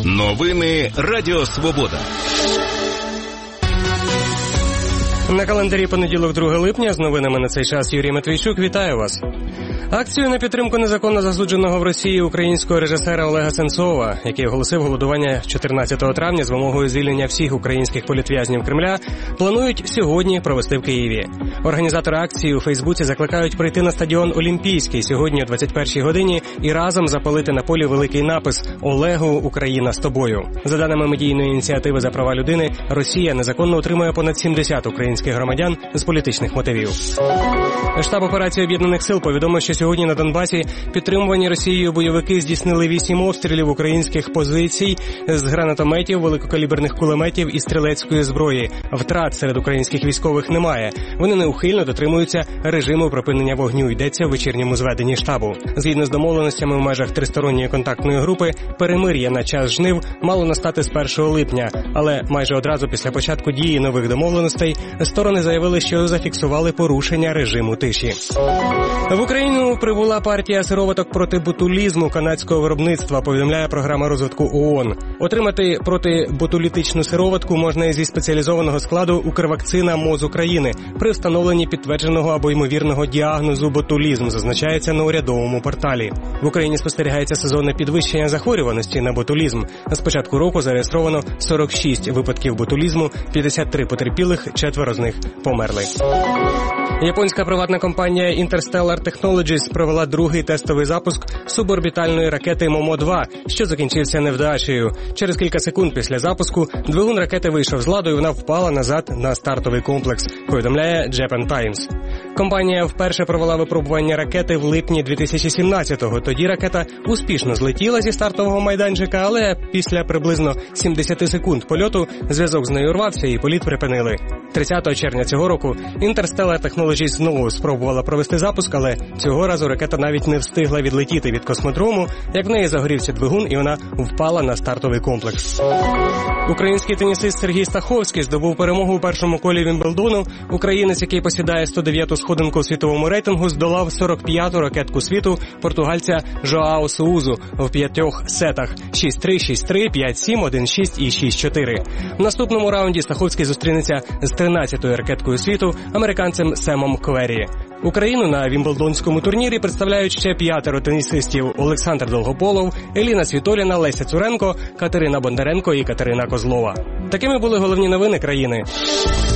Новини Радіо Свобода. На календарі понеділок, 2 липня. З новинами на цей час Юрій Матвійчук. Вітаю вас. Акцію на підтримку незаконно засудженого в Росії українського режисера Олега Сенцова, який оголосив голодування 14 травня з вимогою звільнення всіх українських політв'язнів Кремля, планують сьогодні провести в Києві. Організатори акції у Фейсбуці закликають прийти на стадіон Олімпійський сьогодні о 21-й годині і разом запалити на полі великий напис «Олегу, Україна з тобою». За даними медійної ініціативи за права людини, Росія незаконно утримує понад 70 українських громадян з політичних мотивів. Штаб операції Об'єднаних сил повідомив, що сьогодні на Донбасі підтримувані Росією бойовики здійснили 8 обстрілів українських позицій з гранатометів, великокаліберних кулеметів і стрілецької зброї. Втрат серед українських військових немає. Вони неухильно дотримуються режиму припинення вогню, йдеться в вечірньому зведенні штабу. Згідно з домовленостями в межах тристоронньої контактної групи, перемир'я на час жнив мало настати з 1 липня. Але майже одразу після початку дії нових домовленостей сторони заявили, що зафіксували порушення режиму тиші. В Україну прибула партія сироваток проти ботулізму канадського виробництва, повідомляє програма розвитку ООН. Отримати протиботулітичну сироватку можна зі спеціалізованого складу «Укрвакцина МОЗ України» при встановленні підтвердженого або ймовірного діагнозу ботулізм, зазначається на урядовому порталі. В Україні спостерігається сезонне підвищення захворюваності на ботулізм. З початку року зареєстровано 46 випадків ботулізму, 53 потерпілих, 4 з них померли. Японська приватна компанія Interstellar Technologies провела другий тестовий запуск суборбітальної ракети Момо-2, що закінчився невдачею. Через кілька секунд після запуску двигун ракети вийшов з ладу і вона впала назад на стартовий комплекс, повідомляє Japan Times. Компанія вперше провела випробування ракети в липні 2017-го. Тоді ракета успішно злетіла зі стартового майданчика, але після приблизно 70 секунд польоту зв'язок з нею рвався і політ припинили. 30 червня цього року Interstellar Technologies знову спробувала провести запуск, але цього разу ракета навіть не встигла відлетіти від космодрому, як в неї загорівся двигун і вона впала на стартовий комплекс. Український тенісист Сергій Стаховський здобув перемогу у першому колі Вімблдону. Українець, який посідає 109-ту сходинку у світовому рейтингу, здолав 45-ту ракетку світу португальця Жоао Суузу в 5 сетах – 6-3, 6-3, 5-7, 1-6 і 6-4. В наступному раунді Стаховський зустрінеться з 13-ю ракеткою світу американцем Семом Квері. Україну на Вімблдонському турнірі представляють ще 5 тенісистів – Олександр Долгополов, Еліна Світоліна, Леся Цуренко, Катерина Бондаренко і Катерина Козлова. Такими були головні новини країни.